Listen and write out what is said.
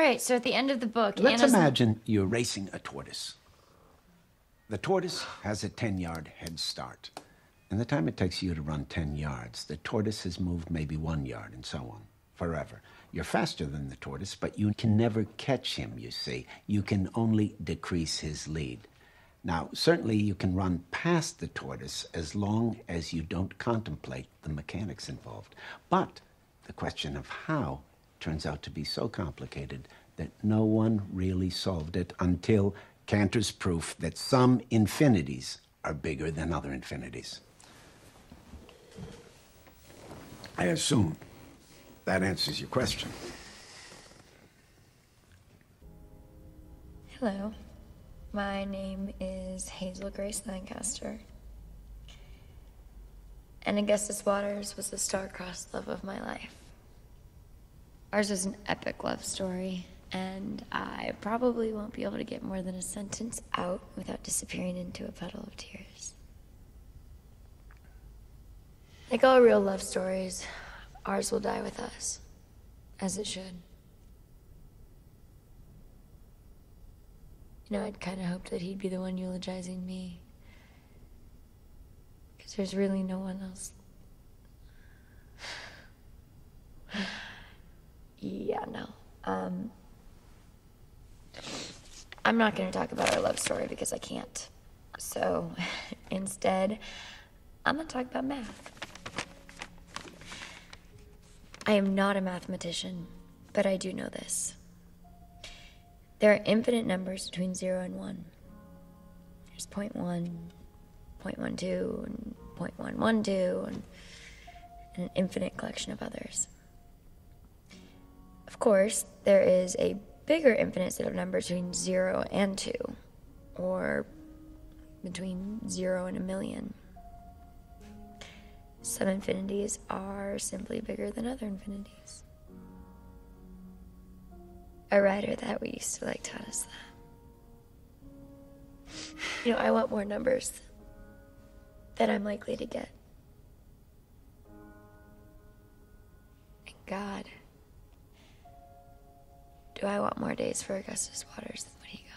right, so at the end of the book, Let's Anna's... imagine you're racing a tortoise. The tortoise has a 10-yard head start. In the time it takes you to run 10 yards, the tortoise has moved maybe 1 yard, and so on, forever. You're faster than the tortoise, but you can never catch him, you see. You can only decrease his lead. Now, certainly you can run past the tortoise as long as you don't contemplate the mechanics involved. But the question of how turns out to be so complicated that no one really solved it until Cantor's proof that some infinities are bigger than other infinities. I assume that answers your question. Hello. My name is Hazel Grace Lancaster. And Augustus Waters was the star-crossed love of my life. Ours was an epic love story, and I probably won't be able to get more than a sentence out without disappearing into a puddle of tears. Like all real love stories, ours will die with us, as it should. You know, I'd kind of hoped that he'd be the one eulogizing me. Because there's really no one else. Yeah, no. I'm not going to talk about our love story because I can't. So, instead, I'm going to talk about math. I am not a mathematician, but I do know this. There are infinite numbers between 0 and 1. There's 0.1, 0.12, and 0.112, and an infinite collection of others. Of course, there is a bigger infinite set of numbers between 0 and 2, or between 0 and 1,000,000. Some infinities are simply bigger than other infinities. A writer that we used to like taught us that. You know, I want more numbers than I'm likely to get. And God, do I want more days for Augustus Waters than what he got.